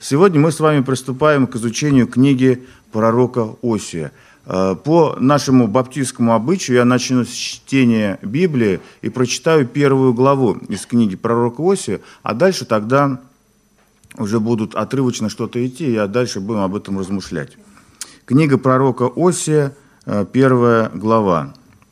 Сегодня мы с вами приступаем к изучению книги пророка Осия. По нашему баптистскому обычаю я начну с чтения Библии и прочитаю первую главу из книги пророка Осия, а дальше тогда уже будут отрывочно что-то идти, и дальше будем об этом размышлять. Книга пророка Осия, первая глава.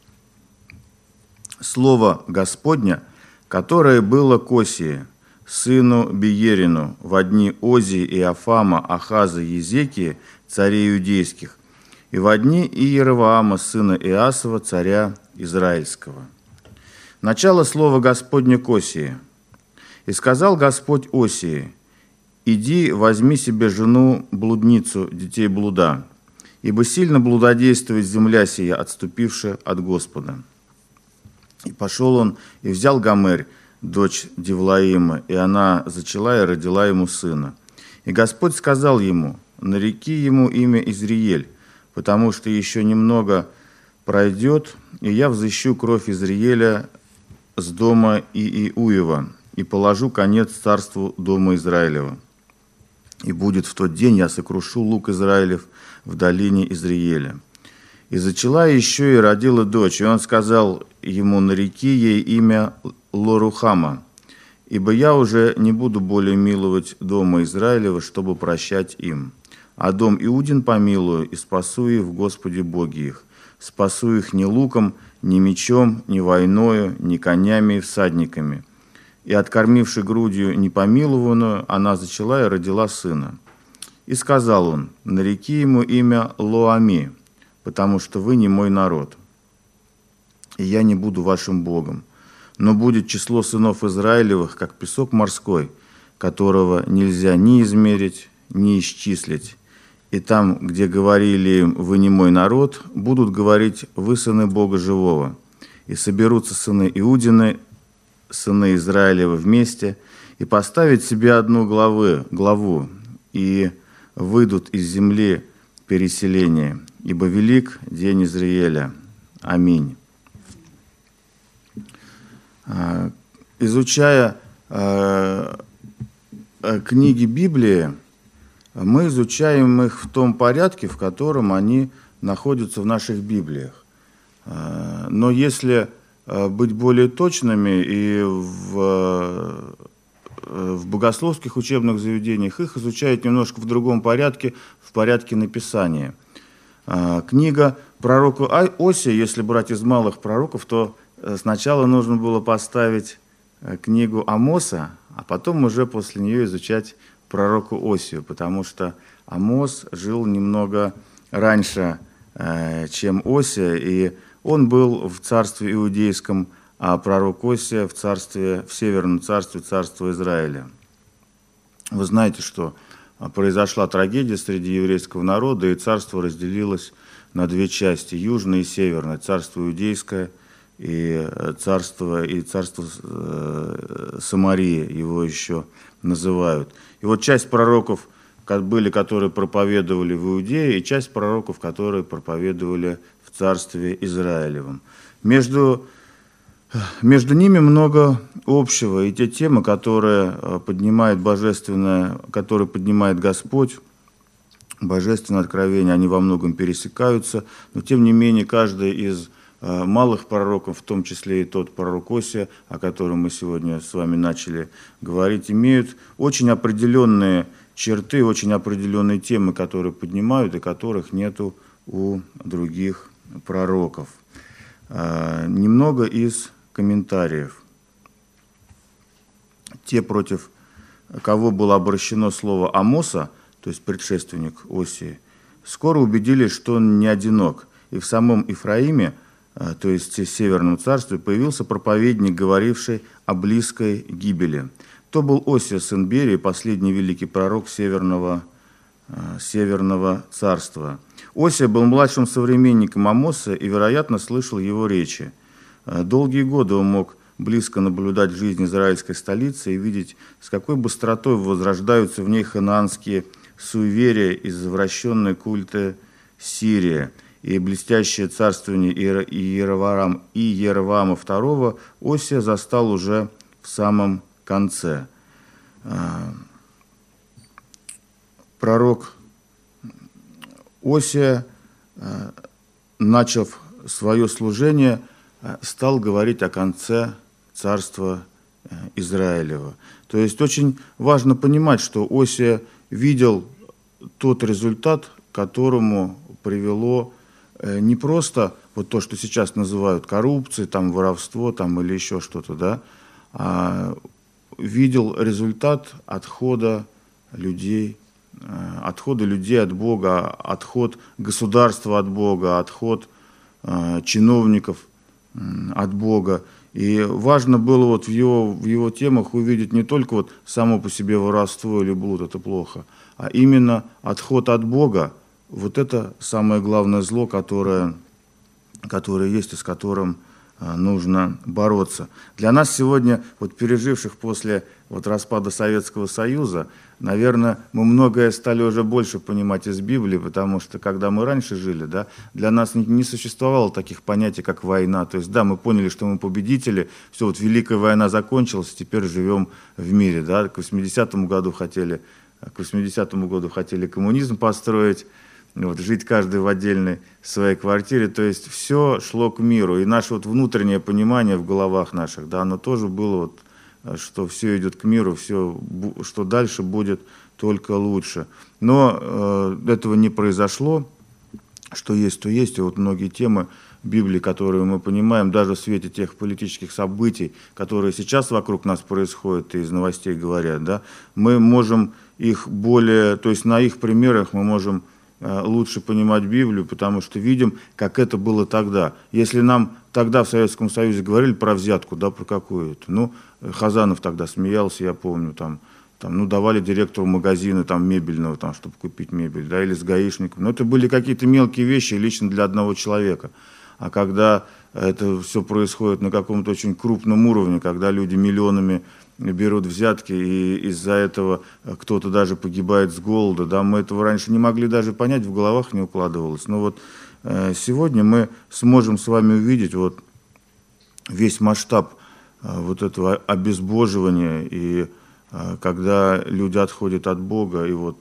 Слово Господня, которое было к Осии, сыну Биерину, во дни Озии, Иофама, Ахаза, Езекии, царей иудейских, и во дни Иеровоама, сына Иасова, царя Израильского. Начало слова Господня к Осии. «И сказал Господь Осии: иди, возьми себе жену, блудницу, детей блуда, ибо сильно блудодействует земля сия, отступившая от Господа». И пошел он и взял Гомерь, дочь Девлаима, и она зачала и родила ему сына. И Господь сказал ему: нареки ему имя Изриель, потому что еще немного пройдет, и я взыщу кровь Изриеля с дома Ииуева, и положу конец царству дома Израилева. И будет в тот день, я сокрушу лук Израилев в долине Изриеля. И зачала еще и родила дочь, и он сказал ему: нареки ей имя Лорухама, ибо я уже не буду более миловать дома Израилева, чтобы прощать им. А дом Иудин помилую, и спасу их в Господе Боге их. Спасу их ни луком, ни мечом, ни войною, ни конями и всадниками. И откормивши грудью непомилованную, она зачала и родила сына. И сказал он: нареки ему имя Лоами, потому что вы не мой народ, и я не буду вашим Богом. Но будет число сынов Израилевых, как песок морской, которого нельзя ни измерить, ни исчислить. И там, где говорили им: вы не мой народ, будут говорить: вы сыны Бога живого. И соберутся сыны Иудины, сыны Израилева вместе, и поставить себе одну главу, и выйдут из земли переселения, ибо велик день Израиля. Аминь. Изучая книги Библии, мы изучаем их в том порядке, в котором они находятся в наших Библиях. Но если быть более точными, и в богословских учебных заведениях их изучают немножко в другом порядке, в порядке написания. Книга пророка Осия, если брать из малых пророков, то сначала нужно было поставить книгу Амоса, а потом уже после нее изучать пророку Осию, потому что Амос жил немного раньше, чем Осия, и он был в царстве иудейском, а пророк Осия в северном царстве, царство Израиля. Вы знаете, что произошла трагедия среди еврейского народа, и царство разделилось на две части: южное и северное, царство иудейское и царство Самарии, его еще называют. И вот часть пророков были, которые проповедовали в Иудее, и часть пророков, которые проповедовали в царстве Израилевом. Между ними много общего, и те темы, которые поднимает Господь, божественное откровение, они во многом пересекаются, но тем не менее каждый из малых пророков, в том числе и тот пророк Осия, о котором мы сегодня с вами начали говорить, имеют очень определенные черты, очень определенные темы, которые поднимают и которых нету у других пророков. Немного из комментариев. Те, против кого было обращено слово Амоса, то есть предшественник Осии, скоро убедились, что он не одинок. И в самом Ифраиме, то есть в Северном царстве, появился проповедник, говоривший о близкой гибели. То был Осия, сын Берии, последний великий пророк Северного царства. Осия был младшим современником Амоса и, вероятно, слышал его речи. Долгие годы он мог близко наблюдать жизнь израильской столицы и видеть, с какой быстротой возрождаются в ней ханаанские суеверия и извращенные культы Сирии. И блестящее царствование Иеровоама II Осия застал уже в самом конце. пророк Осия, начав свое служение, стал говорить о конце царства Израилева. То есть очень важно понимать, что Осия видел тот результат, к которому привело не просто вот то, что сейчас называют коррупцией, там, воровство там, или еще что-то, да, а видел результат отхода людей от Бога, отход государства от Бога, отход чиновников от Бога. И важно было вот в его темах увидеть не только вот само по себе воровство или блуд, это плохо, а именно отход от Бога. Вот это самое главное зло, которое есть и с которым нужно бороться. Для нас сегодня, вот переживших после вот распада Советского Союза, наверное, мы многое стали уже больше понимать из Библии, потому что когда мы раньше жили, да, для нас не существовало таких понятий, как война. То есть, да, мы поняли, что мы победители, все, вот Великая война закончилась, теперь живем в мире. Да. К 80-му году хотели коммунизм построить, вот, жить каждый в отдельной своей квартире, то есть все шло к миру. И наше вот внутреннее понимание в головах наших, да, оно тоже было, вот, что все идет к миру, все, что дальше будет только лучше. Но этого не произошло, что есть, то есть. И вот многие темы Библии, которые мы понимаем, даже в свете тех политических событий, которые сейчас вокруг нас происходят, и из новостей говорят, да, мы можем их более, то есть на их примерах мы можем лучше понимать Библию, потому что видим, как это было тогда. Если нам тогда в Советском Союзе говорили про взятку, да, про какую-то, ну, Хазанов тогда смеялся, я помню, ну, давали директору магазина там, мебельного, там, чтобы купить мебель, да, или с гаишником. Но это были какие-то мелкие вещи лично для одного человека. А когда это все происходит на каком-то очень крупном уровне, когда люди миллионами берут взятки, и из-за этого кто-то даже погибает с голода, да, мы этого раньше не могли даже понять, в головах не укладывалось. Но вот сегодня мы сможем с вами увидеть вот весь масштаб вот этого обезбоживания, и когда люди отходят от Бога, и вот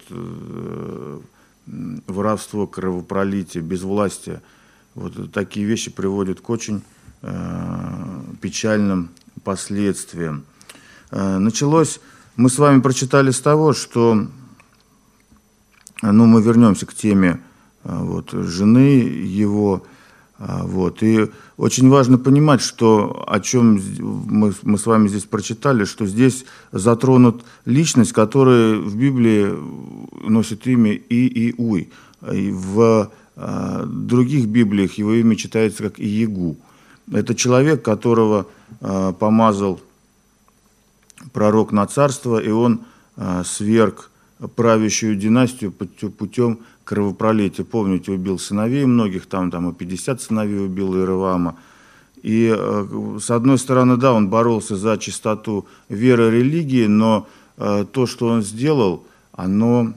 воровство, кровопролитие, безвластие, вот такие вещи приводят к очень печальным последствиям. Началось, мы с вами прочитали с того, что, ну, мы вернемся к теме вот, жены его, вот, и очень важно понимать, что, о чем мы с вами здесь прочитали, что здесь затронут личность, которая в Библии носит имя Иуй, и в других Библиях его имя читается как Иегу. Это человек, которого помазал пророк на царство, и он сверг правящую династию путем кровопролития. Помните, убил сыновей многих, там и 50 сыновей убил Иеровоама. И с одной стороны, да, он боролся за чистоту веры и религии, но то, что он сделал, оно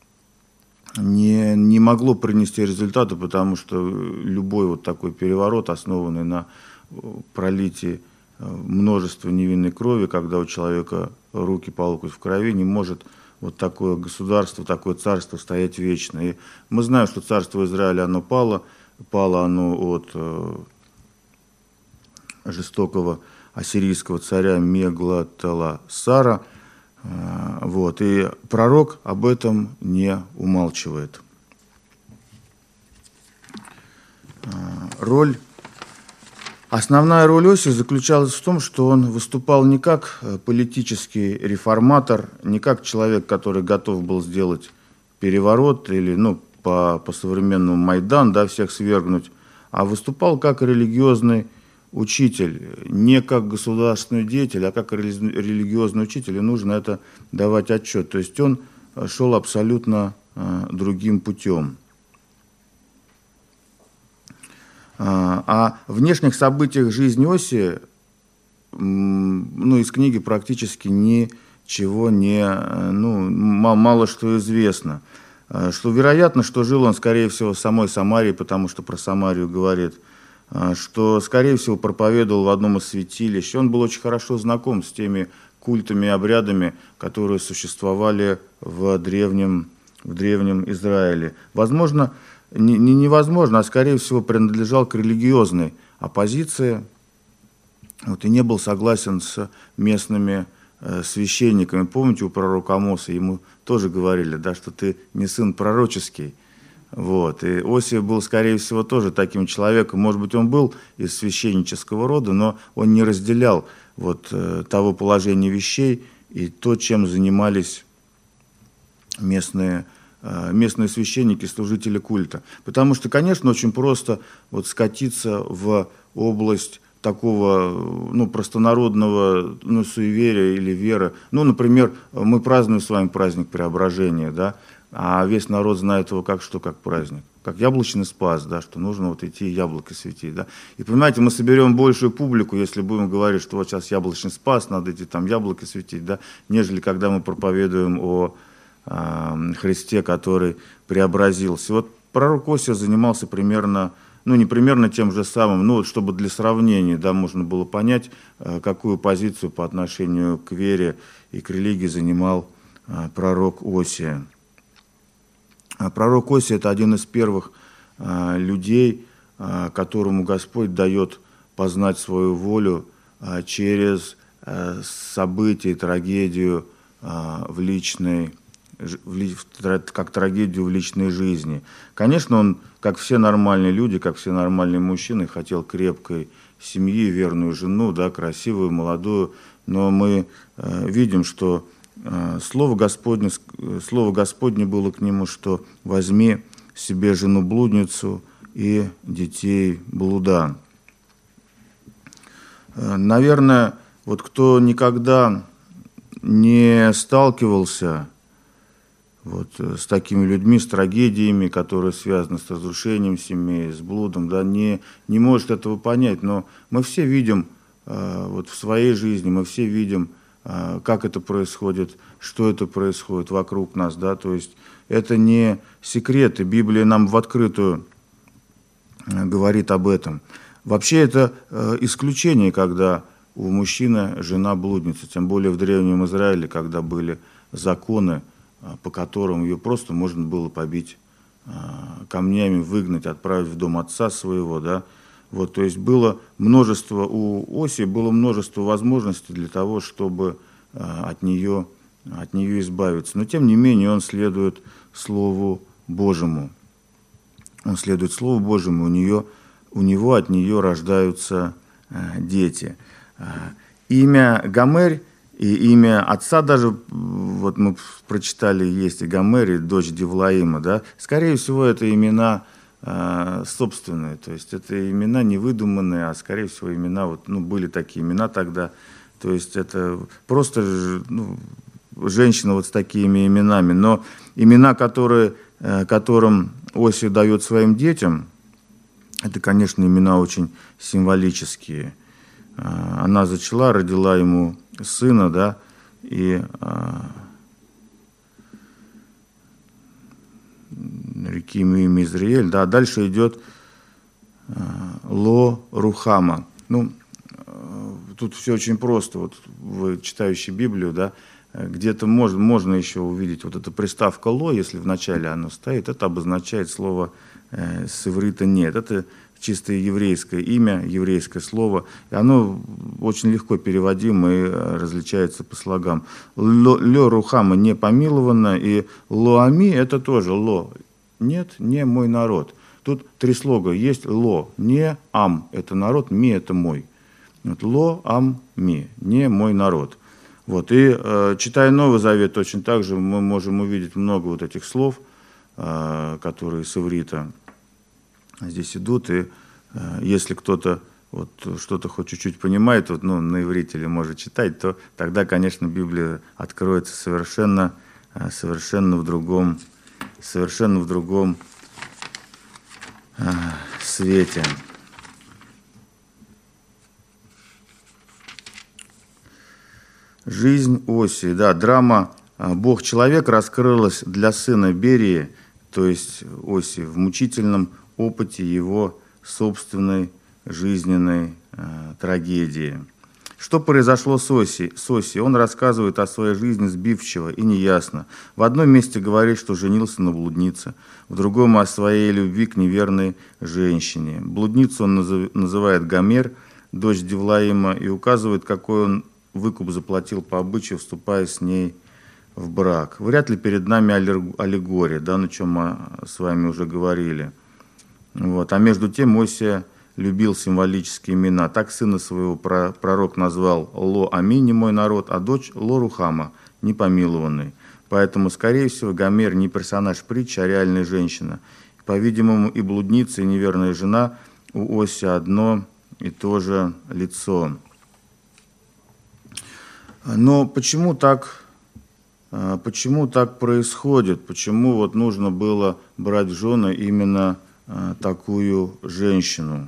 не могло принести результата, потому что любой вот такой переворот, основанный на пролитии множество невинной крови, когда у человека руки по локоть в крови, не может вот такое государство, такое царство стоять вечно. И мы знаем, что царство Израиля, оно пало оно от жестокого ассирийского царя Мегалополисара. Вот, и пророк об этом не умалчивает. Основная роль Осии заключалась в том, что он выступал не как политический реформатор, не как человек, который готов был сделать переворот или, ну, по-современному Майдан, да, всех свергнуть, а выступал как религиозный учитель, не как государственный деятель, а как религиозный учитель, и нужно это давать отчет. То есть он шел абсолютно другим путем. О внешних событиях жизни Осии, ну, из книги практически ничего мало что известно. Что вероятно, что жил он, скорее всего, в самой Самарии, потому что про Самарию говорит, что, скорее всего, проповедовал в одном из святилищ. Он был очень хорошо знаком с теми культами и обрядами, которые существовали в Древнем в Древнем Израиле. Возможно, невозможно, а скорее всего принадлежал к религиозной оппозиции, вот, и не был согласен с местными священниками. Помните, у пророка Амоса ему тоже говорили, да, что ты не сын пророческий. Вот. И Осия был, скорее всего, тоже таким человеком. Может быть, он был из священнического рода, но он не разделял вот того положения вещей и то, чем занимались местные священники, служители культа. Потому что, конечно, очень просто вот скатиться в область такого, ну, простонародного, ну, суеверия или веры. Ну, например, мы празднуем с вами праздник Преображения, да, а весь народ знает его как что, как праздник. Как яблочный спас, да, что нужно вот идти яблоко светить, да. И понимаете, мы соберем большую публику, если будем говорить, что вот сейчас яблочный спас, надо идти там яблоко светить, да, нежели когда мы проповедуем о Христе, который преобразился. Вот пророк Осия занимался примерно, ну не примерно тем же самым, ну вот чтобы для сравнения, да, можно было понять, какую позицию по отношению к вере и к религии занимал пророк Осия. Пророк Осия – это один из первых людей, которому Господь дает познать свою волю через события, трагедию как трагедию в личной жизни. Конечно, он, как все нормальные люди, как все нормальные мужчины, хотел крепкой семьи, верную жену, да, красивую, молодую, но мы видим, что Слово Господне было к нему, что возьми себе жену-блудницу и детей блуда. Наверное, вот кто никогда не сталкивался вот с такими людьми, с трагедиями, которые связаны с разрушением семьи, с блудом, да, не может этого понять. Но мы все видим вот в своей жизни, мы все видим, как это происходит, что это происходит вокруг нас, да, то есть это не секрет, и Библия нам в открытую говорит об этом. Вообще это исключение, когда у мужчины жена блудница, тем более в Древнем Израиле, когда были законы, по которым ее просто можно было побить камнями, выгнать, отправить в дом отца своего, да. Вот, то есть было множество, у Осии было множество возможностей для того, чтобы от нее избавиться. Но тем не менее он следует Слову Божьему. Он следует Слову Божьему, у него от нее рождаются дети. Имя Гомер и имя отца даже, вот мы прочитали, есть и Гомер, и дочь Девлаима, да, скорее всего, это имена собственные, то есть это имена не выдуманные, а скорее всего имена, вот, ну, были такие имена тогда, то есть это просто, ну, женщина вот с такими именами, но имена, которым Осия дает своим детям, это, конечно, имена очень символические. Она зачала, родила ему сына, да, и реки ему имя Израиль, да, дальше идет Ло-Рухама. Ну, тут все очень просто, вот вы читающие Библию, да, где-то можно еще увидеть вот эта приставка «ло», если вначале оно стоит, это обозначает слово с иврита «нет». Это чисто еврейское имя, еврейское слово, и оно очень легко переводимо и различается по слогам. «Ло Рухама» – не помиловано, и «лоами» – это тоже «ло». Нет, не мой народ. Тут три слога есть. «Ло», не «ам» – это народ, «ми» – это мой. Вот, «ло, ам, ми» – не мой народ. Вот, и читая Новый Завет, точно так же мы можем увидеть много вот этих слов, которые с иврита здесь идут. И если кто-то вот что-то хоть чуть-чуть понимает, вот, ну, на иврите или может читать, то тогда, конечно, Библия откроется совершенно в другом свете. Жизнь Осии, да, драма «Бог-человек» раскрылась для сына Берии, то есть Осии, в мучительном опыте его собственной жизненной трагедии. Что произошло с Осией? Он рассказывает о своей жизни сбивчиво и неясно. В одном месте говорит, что женился на блуднице, в другом о своей любви к неверной женщине. Блудницу он называет Гомер, дочь Девлаима, и указывает, какой он выкуп заплатил по обычаю, вступая с ней в брак. Вряд ли перед нами аллегория, да, на чем мы с вами уже говорили. Вот. А между тем Осия любил символические имена. Так сына своего пророк назвал Ло-Ами, не мой народ, а дочь Ло-Рухама, непомилованный. Поэтому, скорее всего, Гомер не персонаж притчи, а реальная женщина. По-видимому, и блудница, и неверная жена у Осии одно и то же лицо. Но почему так происходит? Почему вот нужно было брать в жены именно такую женщину?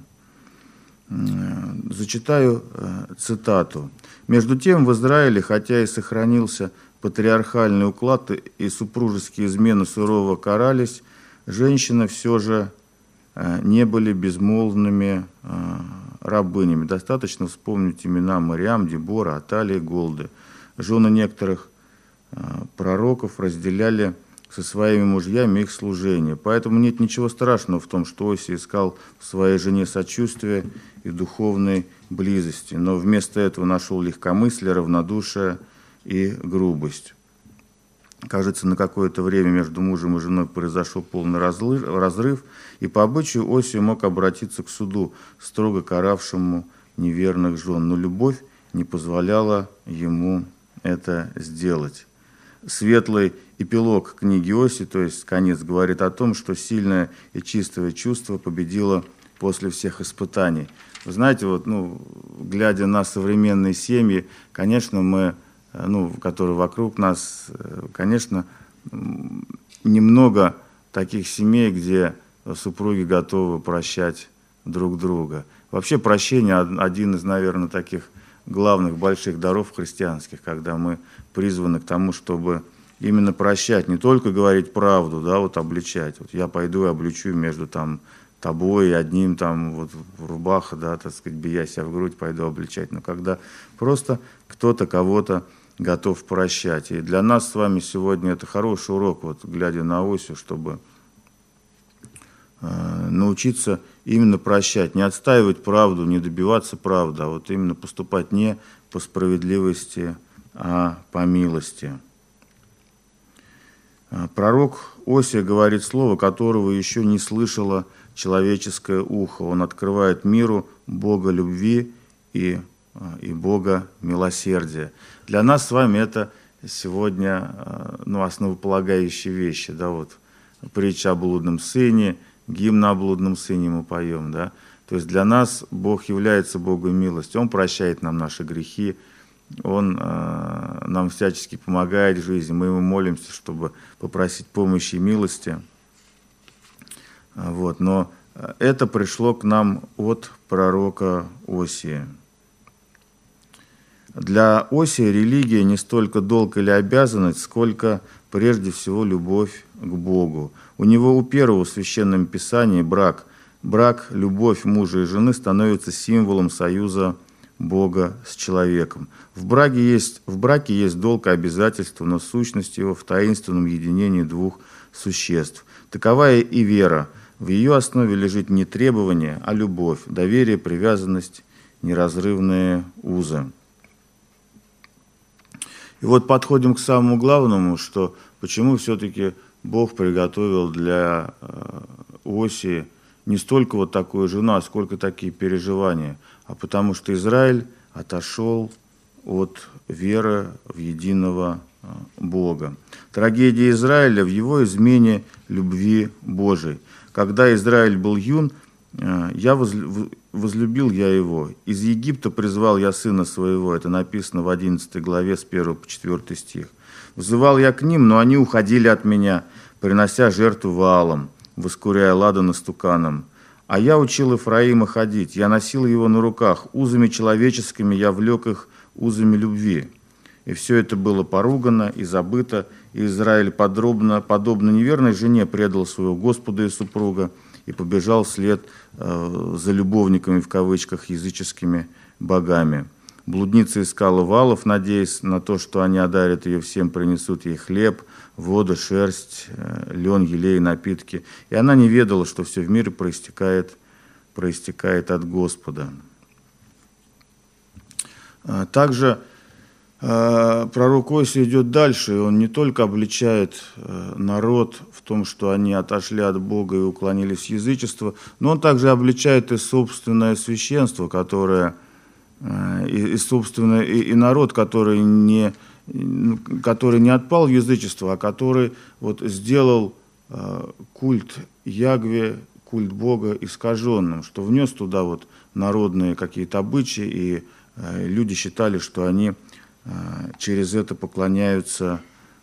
Зачитаю цитату. «Между тем в Израиле, хотя и сохранился патриархальный уклад и супружеские измены сурово карались, женщины все же не были безмолвными рабынями. Достаточно вспомнить имена Мариам, Дебора, Аталии, Голды. Жены некоторых пророков разделяли со своими мужьями их служение. Поэтому нет ничего страшного в том, что Осия искал в своей жене сочувствия и духовной близости, но вместо этого нашел легкомыслие, равнодушие и грубость. Кажется, на какое-то время между мужем и женой произошел полный разрыв, и по обычаю Осия мог обратиться к суду, строго каравшему неверных жен, но любовь не позволяла ему это сделать. Светлый эпилог книги Осии, то есть конец, говорит о том, что сильное и чистое чувство победило после всех испытаний. Вы знаете, вот, глядя на современные семьи, конечно, мы, которые вокруг нас, конечно, немного таких семей, где супруги готовы прощать друг друга. Вообще прощение один из, наверное, таких главных больших даров христианских, когда мы призваны к тому, чтобы именно прощать, не только говорить правду, да, вот обличать. Вот я пойду и обличу между тобой и одним рубаха, да, так сказать, бия себя в грудь, пойду обличать. Но когда просто кто-то кого-то готов прощать. И для нас с вами сегодня это хороший урок, вот глядя на Осию, чтобы научиться именно прощать, не отстаивать правду, не добиваться правды, а вот именно поступать не по справедливости, а по милости. Пророк Осия говорит слово, которого еще не слышало человеческое ухо. Он открывает миру Бога любви и Бога милосердия. Для нас с вами это сегодня основополагающие вещи. Да, вот, притча о блудном сыне, гимн о блудном сыне мы поем. Да? То есть для нас Бог является Богом милости. Он прощает нам наши грехи, Он нам всячески помогает в жизни. Мы Ему молимся, чтобы попросить помощи и милости. Вот. Но это пришло к нам от пророка Осии. Для Осии религия не столько долг или обязанность, сколько прежде всего любовь к Богу. У него у первого в Священном Писании брак, любовь мужа и жены становится символом союза Бога с человеком. В браке есть долг и обязательство, но сущность его в таинственном единении двух существ. Такова и вера. В ее основе лежит не требование, а любовь, доверие, привязанность, неразрывные узы. И вот подходим к самому главному, что почему все-таки Бог приготовил для Осии не столько вот такую жену, а сколько такие переживания, а потому что Израиль отошел от веры в единого Бога. Трагедия Израиля в его измене любви Божией. Когда Израиль был юн, возлюбил я его. Из Египта призвал я сына своего. Это написано в 11 главе с 1 по 4 стих. Взывал я к ним, но они уходили от меня, принося жертву Ваалам, воскуряя ладана стуканом. А я учил Ефраима ходить, я носил его на руках, узами человеческими я влек их узами любви. И все это было поругано и забыто, и Израиль подобно неверной жене предал своего Господа и супруга и побежал вслед за любовниками, в кавычках, языческими богами. Блудница искала валов, надеясь на то, что они одарят ее всем, принесут ей хлеб, воду, шерсть, лен, елей, напитки. И она не ведала, что все в мире проистекает от Господа. Также пророк Осия идет дальше, и он не только обличает народ в том, что они отошли от Бога и уклонились в язычество, но он также обличает и собственное священство, которое, и народ, который не отпал в язычество, а который вот сделал культ Ягве, культ Бога искаженным, что внес туда вот народные какие-то обычаи, и люди считали, что они через это поклоняются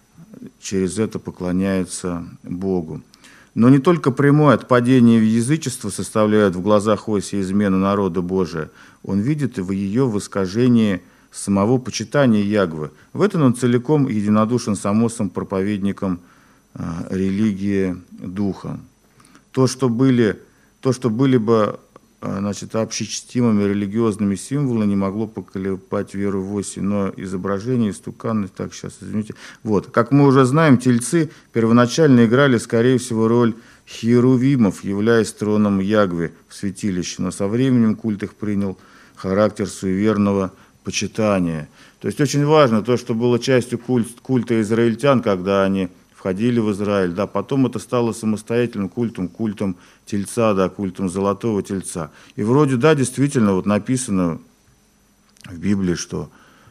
Богу. Но не только прямое отпадение в язычество составляет в глазах Осии измену народа Божия, он видит и в ее искажении самого почитания Ягвы. В этом он целиком единодушен с Амосом, проповедником религии Духа. То, что были бы общечтимыми религиозными символами, не могло поколебать веру в Осии, но изображение истуканы, так, сейчас, извините. Вот, как мы уже знаем, тельцы первоначально играли, скорее всего, роль херувимов, являясь троном Ягве в святилище, но со временем культ их принял характер суеверного почитания. То есть очень важно то, что было частью культа израильтян, когда они входили в Израиль, да, потом это стало самостоятельным культом тельца, да, культом золотого тельца. И вроде, да, действительно, вот написано в Библии, что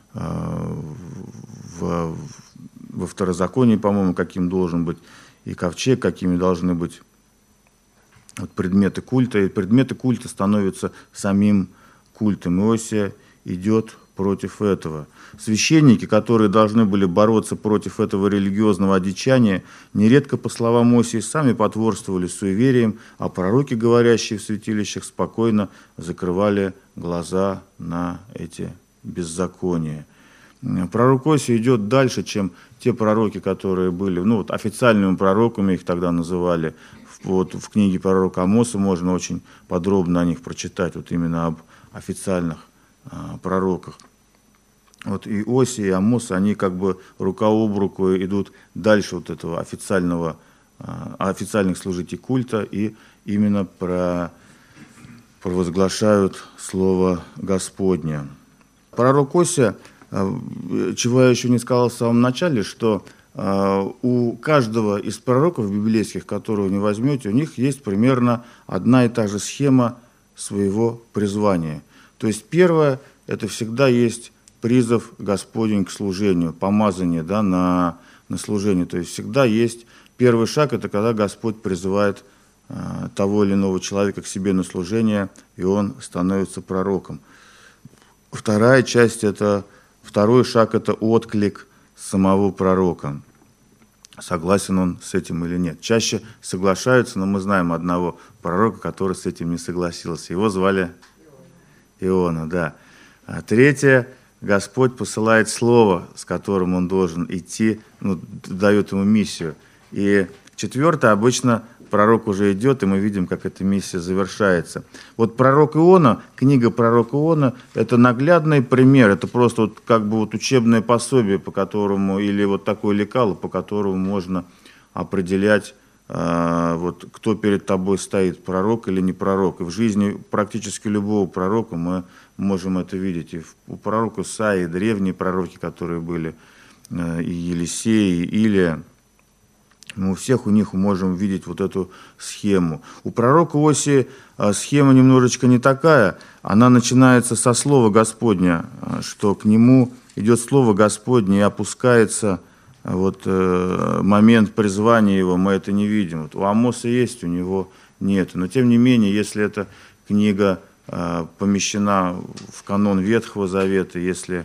во Второзаконии, по-моему, каким должен быть и ковчег, какими должны быть вот предметы культа, и предметы культа становятся самим культом. Иосия идет против этого. Священники, которые должны были бороться против этого религиозного одичания, нередко, по словам Осии, сами потворствовали суевериям, а пророки, говорящие в святилищах, спокойно закрывали глаза на эти беззакония. Пророк Осия идет дальше, чем те пророки, которые были, официальными пророками, их тогда называли. Вот в книге пророка Амоса можно очень подробно о них прочитать, вот именно об официальных пророках. Вот и Осия, и Амос, они как бы рука об руку идут дальше вот этого официальных служителей культа и именно провозглашают Слово Господне. Пророк Осия, чего я еще не сказал в самом начале, что у каждого из пророков библейских, которого не возьмете, у них есть примерно одна и та же схема своего призвания. То есть первое, это всегда есть призыв Господень к служению, помазание, да, на служение. То есть всегда есть первый шаг, это когда Господь призывает того или иного человека к себе на служение, и он становится пророком. Вторая часть, второй шаг, это отклик самого пророка. Согласен он с этим или нет. Чаще соглашаются, но мы знаем одного пророка, который с этим не согласился. Его звали Иона, да. А третье, Господь посылает слово, с которым он должен идти, дает ему миссию. И четвертое, обычно пророк уже идет, и мы видим, как эта миссия завершается. Вот пророк Иона, книга пророка Иона, это наглядный пример, это просто учебное пособие, по которому, или вот такое лекало, по которому можно определять, кто перед тобой стоит, пророк или не пророк. И в жизни практически любого пророка мы можем это видеть. И у пророка Исаии, древние пророки, которые были, и Елисей, и Илия, мы у всех у них можем видеть вот эту схему. У пророка Осии схема немножечко не такая. Она начинается со слова Господня, что к нему идет слово Господне и опускается момент призвания его, мы это не видим. Вот у Амоса есть, у него нет. Но тем не менее, если эта книга помещена в канон Ветхого Завета, если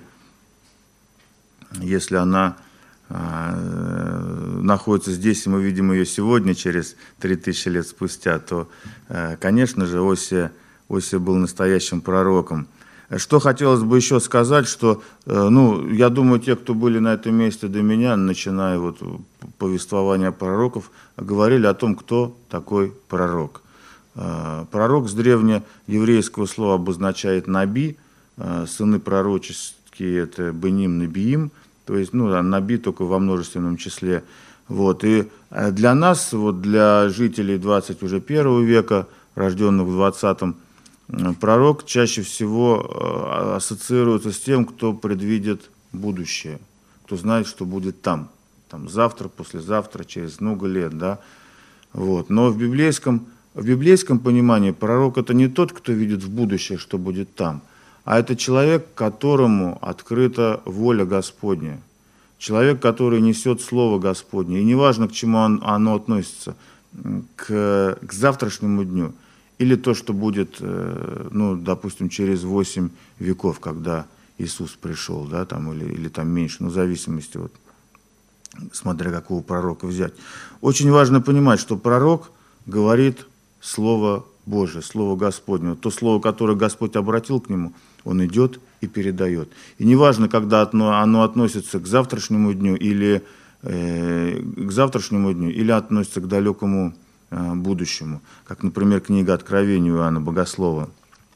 она находится здесь, и мы видим ее сегодня, через 3000 лет спустя, то, конечно же, Осия был настоящим пророком. Что хотелось бы еще сказать, что, я думаю, те, кто были на этом месте до меня, начиная повествование пророков, говорили о том, кто такой пророк. Пророк с древнееврейского слова обозначает «наби», сыны пророческие – это Беним, Набиим, то есть, Наби только во множественном числе. Вот. И для нас, вот для жителей 21 века, рожденных в 20-м, пророк чаще всего ассоциируется с тем, кто предвидит будущее, кто знает, что будет там завтра, послезавтра, через много лет. Да? Вот. Но в библейском понимании пророк – это не тот, кто видит в будущее, что будет там, а это человек, которому открыта воля Господня. Человек, который несет Слово Господне. И неважно, к чему оно относится, к завтрашнему дню, или то, что будет, допустим, через 8 веков, когда Иисус пришел, да, или там меньше, в зависимости, смотря какого пророка взять. Очень важно понимать, что пророк говорит Слово Божие, Слово Господне. То слово, которое Господь обратил к нему, он идет и передает. И неважно, когда оно относится к завтрашнему дню или относится к далекому будущему, как, например, книга Откровения Иоанна Богослова.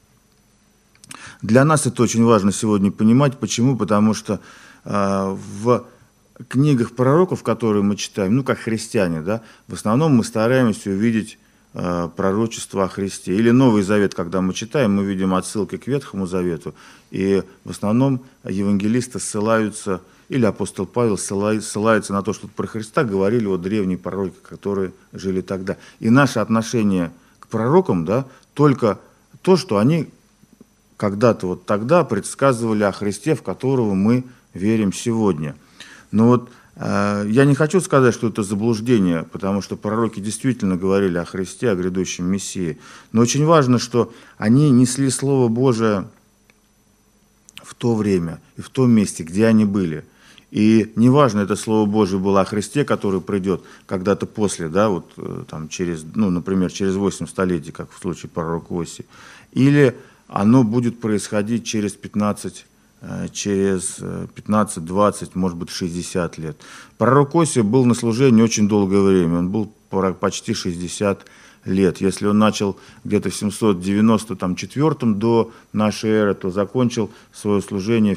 Для нас это очень важно сегодня понимать. Почему? Потому что в книгах пророков, которые мы читаем, как христиане, да, в основном мы стараемся увидеть пророчество о Христе. Или Новый Завет, когда мы читаем, мы видим отсылки к Ветхому Завету. И в основном евангелисты ссылаются, или апостол Павел ссылается на то, что про Христа говорили древние пророки, которые жили тогда. И наше отношение к пророкам, да, только то, что они когда-то тогда предсказывали о Христе, в которого мы верим сегодня. Но я не хочу сказать, что это заблуждение, потому что пророки действительно говорили о Христе, о грядущем Мессии. Но очень важно, что они несли Слово Божие в то время и в том месте, где они были. И неважно, это Слово Божие было о Христе, который придет когда-то после, да, например, через 8 столетий, как в случае пророка Осии, или оно будет происходить через 15, 20, может быть, 60 лет. Пророк Осия был на служении очень долгое время, он был почти 60 лет. Если он начал где-то в 794 до нашей эры, то закончил свое служение в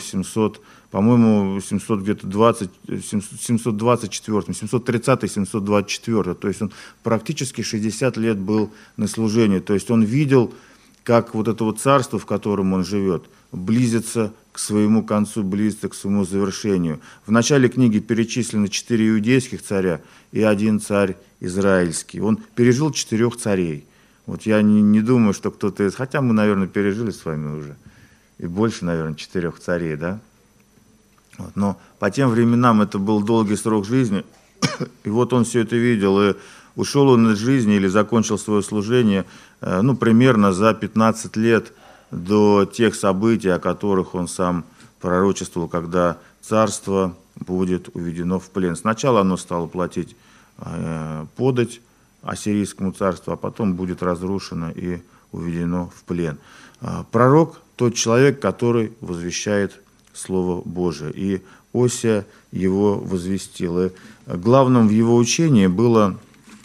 730-724, то есть он практически 60 лет был на служении, то есть он видел, как это царство, в котором он живет, близится к своему концу, близится к своему завершению. В начале книги перечислены 4 иудейских царя и 1 царь израильский. Он пережил 4 царей. Я не думаю, что кто-то из... Хотя мы, наверное, пережили с вами уже. И больше, наверное, 4 царей, да? Но по тем временам это был долгий срок жизни. И он все это видел. И ушел он из жизни или закончил свое служение, примерно за 15 лет до тех событий, о которых он сам пророчествовал, когда царство будет уведено в плен. Сначала оно стало платить подать ассирийскому царству, а потом будет разрушено и уведено в плен. Пророк – тот человек, который возвещает Слово Божие, и Осия его возвестил. И главным в его учении было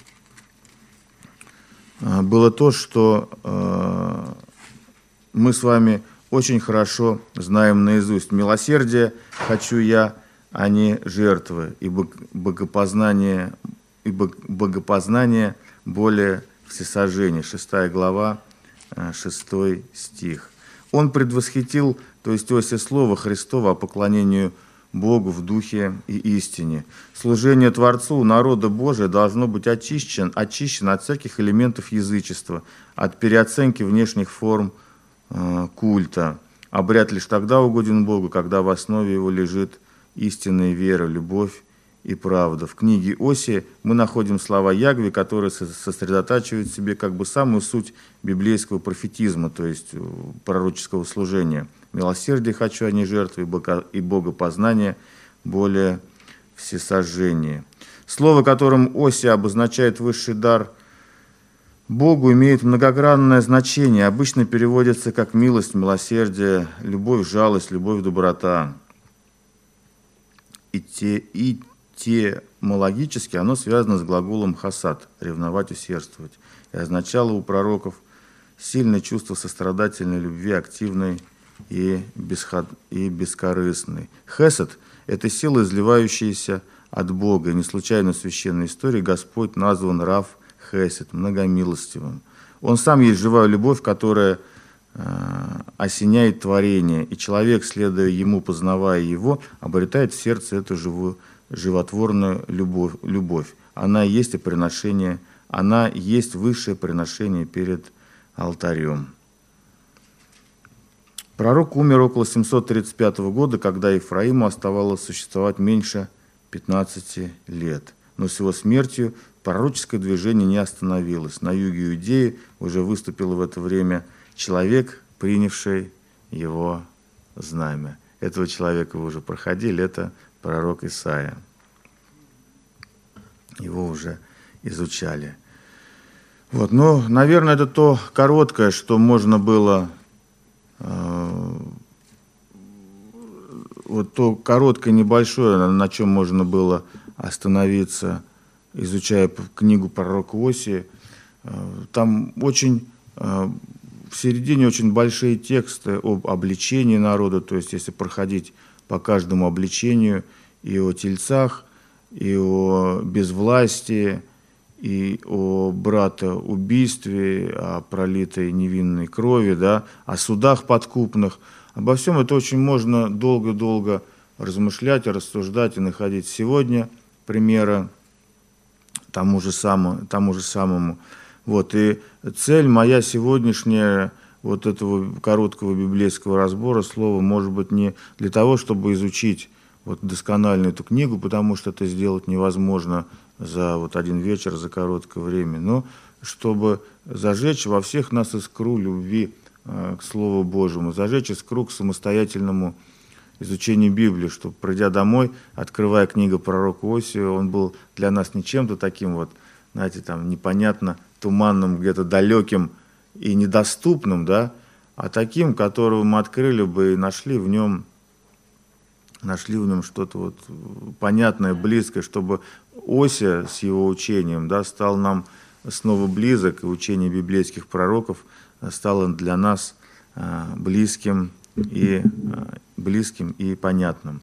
то, что мы с вами очень хорошо знаем наизусть. Милосердие хочу я, а не жертвы, и богопознание более всесожжения. 6 глава, 6 стих. Он предвосхитил, то есть Осия, слово Христово о поклонению Богу в духе и истине. Служение Творцу народа Божия должно быть очищено от всяких элементов язычества, от переоценки внешних форм культа. Обряд лишь тогда угоден Богу, когда в основе его лежит истинная вера, любовь и правда. В книге Осии мы находим слова Ягве, которые сосредотачивают в себе самую суть библейского профетизма, то есть пророческого служения. Милосердие хочу, а не жертвы, и богопознание более всесожжения. Слово, которым Осия обозначает высший дар Богу, имеет многогранное значение. Обычно переводится как милость, милосердие, любовь, жалость, любовь, доброта. И темологически оно связано с глаголом хасад – ревновать, усердствовать. И означало у пророков сильное чувство сострадательной любви, активной и бескорыстный. Хесед – это сила, изливающаяся от Бога. И не случайно в священной истории Господь назван Рав Хесед, многомилостивым. Он сам есть живая любовь, которая осеняет творение, и человек, следуя ему, познавая его, обретает в сердце эту животворную любовь. Она есть и приношение, она есть высшее приношение перед алтарем. Пророк умер около 735 года, когда Ефраиму оставалось существовать меньше 15 лет. Но с его смертью пророческое движение не остановилось. На юге Иудеи уже выступил в это время человек, принявший его знамя. Этого человека вы уже проходили, это пророк Исаия. Его уже изучали. Вот, ну, наверное, это то короткое, что можно было, вот то короткое, небольшое, на чем можно было остановиться, изучая книгу пророка Осии. Там очень в середине очень большие тексты об обличении народа, то есть если проходить по каждому обличению, и о тельцах, и о безвластии, и о братоубийстве, о пролитой невинной крови, да, о судах подкупных. Обо всем это очень можно долго-долго размышлять, рассуждать и находить сегодня примеры тому же самому. Вот, и цель моя сегодняшняя, вот этого короткого библейского разбора, слова, может быть, не для того, чтобы изучить вот досконально эту книгу, потому что это сделать невозможно за вот один вечер, за короткое время, но чтобы зажечь во всех нас искру любви к Слову Божьему, зажечь искру к самостоятельному изучению Библии, чтобы, придя домой, открывая книгу пророка Осии, он был для нас не чем-то таким вот, знаете, там непонятно туманным, где-то далеким и недоступным, да, а таким, которого мы открыли бы и нашли в нем что-то вот понятное, близкое, чтобы Осия с его учением, да, стал нам снова близок, и учение библейских пророков стало для нас близким и понятным.